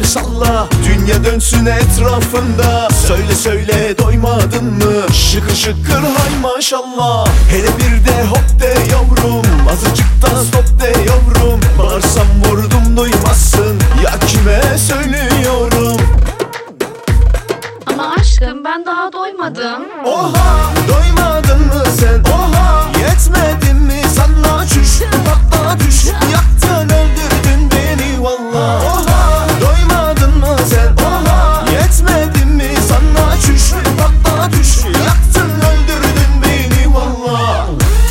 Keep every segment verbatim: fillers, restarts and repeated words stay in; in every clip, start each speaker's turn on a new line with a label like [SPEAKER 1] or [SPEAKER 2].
[SPEAKER 1] salla, dünya dönsün etrafında. Söyle söyle doymadın mı? Şıkır şıkır hay maşallah. Hele bir de hop de yavrum, azıcık da stop de yavrum. Bağırsam vurdum duymazsın, ya kime söylüyorum?
[SPEAKER 2] Ama aşkım ben daha doymadım.
[SPEAKER 1] Oha, doymadın mı sen? Oha, yetmedi mi sana? Çüş, patla düş, yaktın öldürdün beni valla. Oha, doymadın mı sen? Oha, yetmedi mi sana? Çüş, patla düş, yaktın öldürdün beni valla.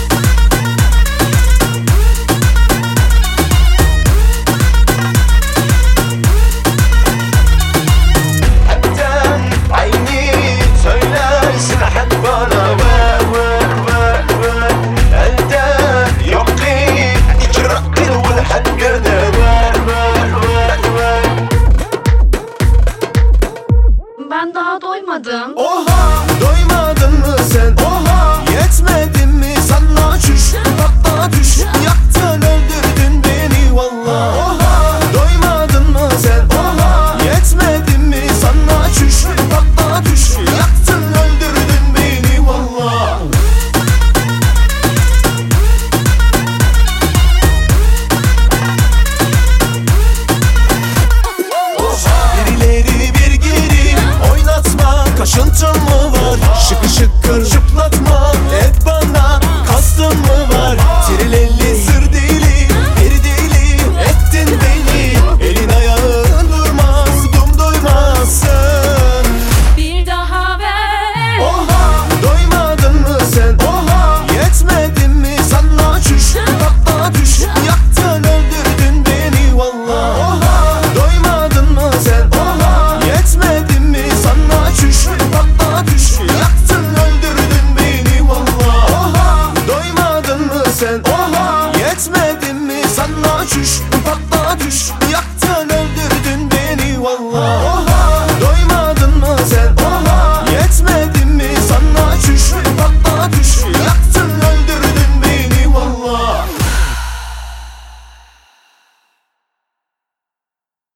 [SPEAKER 1] Hepten aynı söylersin hep bana. Ver ver ver ver elde yok ki iki rakı ve hengerde. Ver ver ver ver.
[SPEAKER 2] Ben daha doymadım.
[SPEAKER 1] Oha, doyma